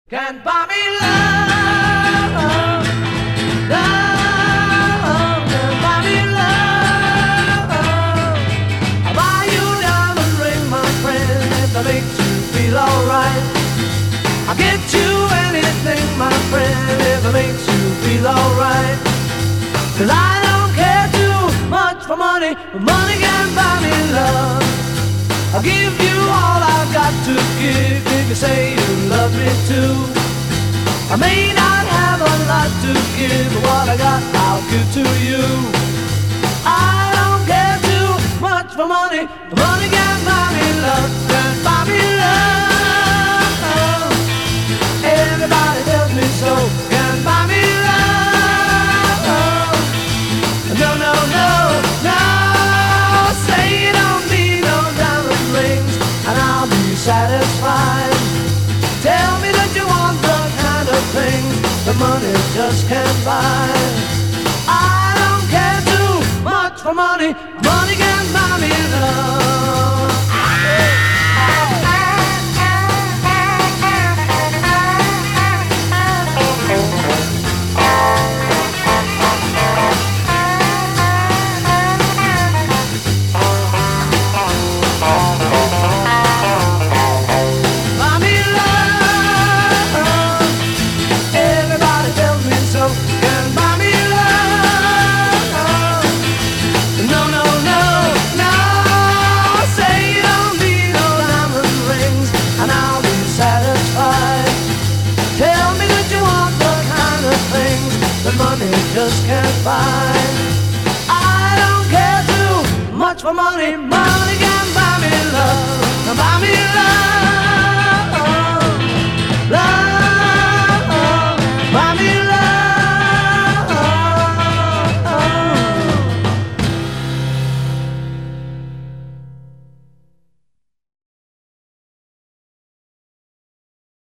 Can't buy me love, love, can't buy me love. I'll buy you a diamond ring, my friend, if that makes you feel alright. I'll get you anything, my friend, if it makes you feel alright. 'Cause I don't care too much for money, but money can't buy me love. I'll give you all I've got to give if you say you love me too. I may not have a lot to give, but what I got I'll give to you. I don't care too much for money, but money can't buy me love. Can't buy me love. Everybody tells me so. Can't buy me love. No, no, no, no. Say you don't need no diamond rings, and I'll be satisfied. Tell me that you want the kind of things that money just can't buy. I don't care too much for money. Money can't buy me love. Money just can't buy. I don't care too much for money. Money can buy me love. Buy me love.